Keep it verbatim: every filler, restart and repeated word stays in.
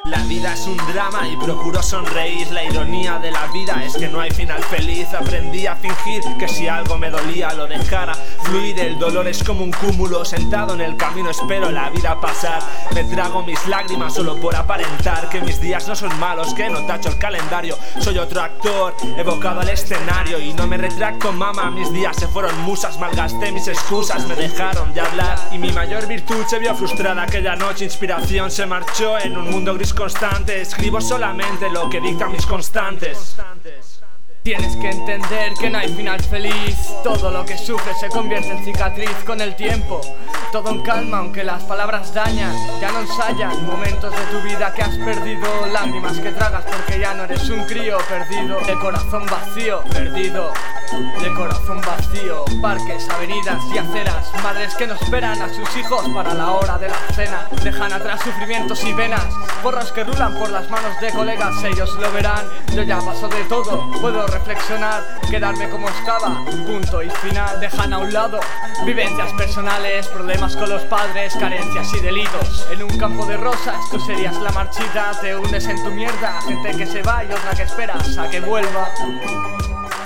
La vida es un drama y procuro sonreír. La ironía de la vida es que no hay final feliz. Aprendí a fingir que si algo me dolía lo dejara fluir. El dolor es como un cúmulo. Sentado en el camino espero la vida pasar. Me trago mis lágrimas solo por aparentar que mis días no son malos, que no tacho el calendario. Soy otro actor evocado al escenario. Y no me retracto, mama, mis días se fueron musas. Malgasté mis excusas, me dejaron de hablar. Y mi mayor virtud se vio frustrada aquella noche. Inspiración se marchó en un mundo gris constante. Escribo solamente lo que dictan mis constantes. Tienes que entender que no hay final feliz. Todo lo que sufres se convierte en cicatriz con el tiempo. Todo en calma aunque las palabras dañan. Ya no ensayan momentos de tu vida que has perdido. Lágrimas que tragas porque ya no eres un crío perdido. De corazón vacío, perdido. De corazón vacío. Parques, avenidas y aceras. Madres que no esperan a sus hijos para la hora de la cena. Dejan atrás sufrimientos y venas. Porros que rulan por las manos de colegas. Ellos lo verán. Yo ya paso de todo. Puedo reflexionar, quedarme como estaba, punto y final. Dejan a un lado vivencias personales, problemas con los padres, carencias y delitos. En un campo de rosas tú serías la marchita. Te hundes en tu mierda, gente que se va y otra que esperas a que vuelva.